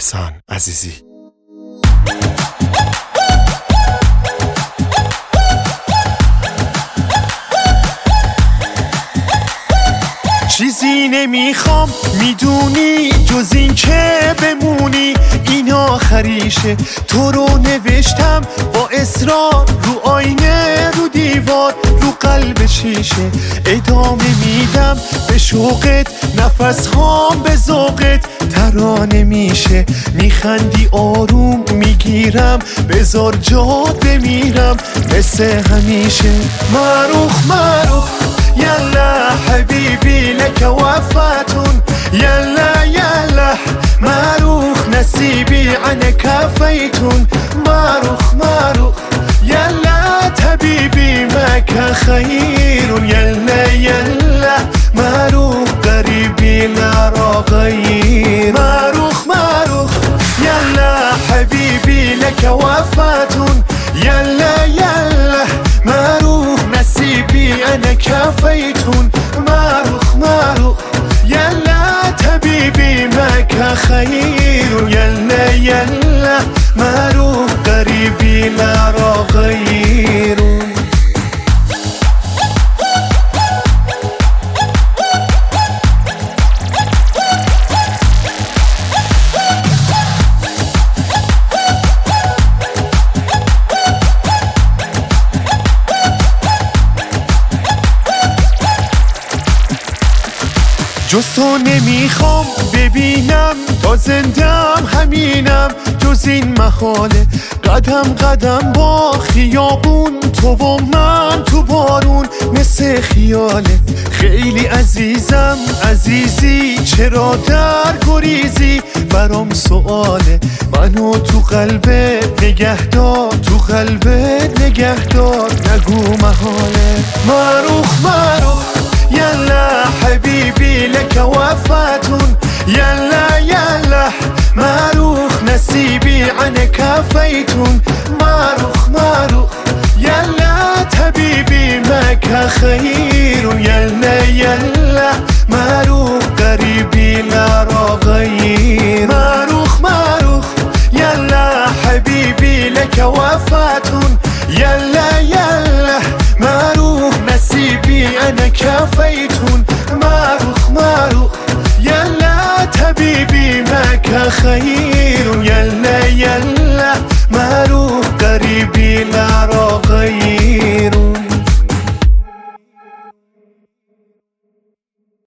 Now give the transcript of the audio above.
احسان عزیزی. چیزی نمیخوام میدونی جز این که بمونی، این آخریشه. تو رو نوشتم با اصرار رو آینه، رو دیوار، رو قلب شیشه. ادامه میدم به شوقت، نفس هام به ذوقت ترانه میشه. میخندی آروم میگیرم، بذار جات بمیرم مثل همیشه. مروخ مروخ يلا حبيبي لك وفاة، يلا يلا ماروخ نسيبي عنك كفيت. ماروخ ماروخ يلا حبيبي معك خير، يلا يلا ماروخ قريبي لا غير. ماروخ ماروخ يلا حبيبي لك وفاة، يلا يلا ماروخ نسيبي أنا كفيتون. ماروخ ماروخ يلا حبيبي معك خير، يلا يلا ماروخ قريبي لا غير. جز تو نمیخوام ببینم، تا زندم همینم جز این محاله. قدم قدم با خیابون، تو و من تو بارون مثل خیاله. خیلی عزیزم عزیزی، چرا در گریزی برام سواله. منو تو قلبت نگهدار، تو قلبت نگهدار نگو محاله. مروخ مروخ يلا حبيبي لك وفاة، يلا يلا ماروخ نسيبي عنك كفيت. ماروخ ماروخ يلا حبيبي معك خير، يلا يلا ماروخ قريبي لا غير. ماروخ ماروخ يلا حبيبي لك وفاة، يلا يلا ماروخ نسيبي أنا كفيتون. ماروخ ماروخ يلا حبيبي معك خير،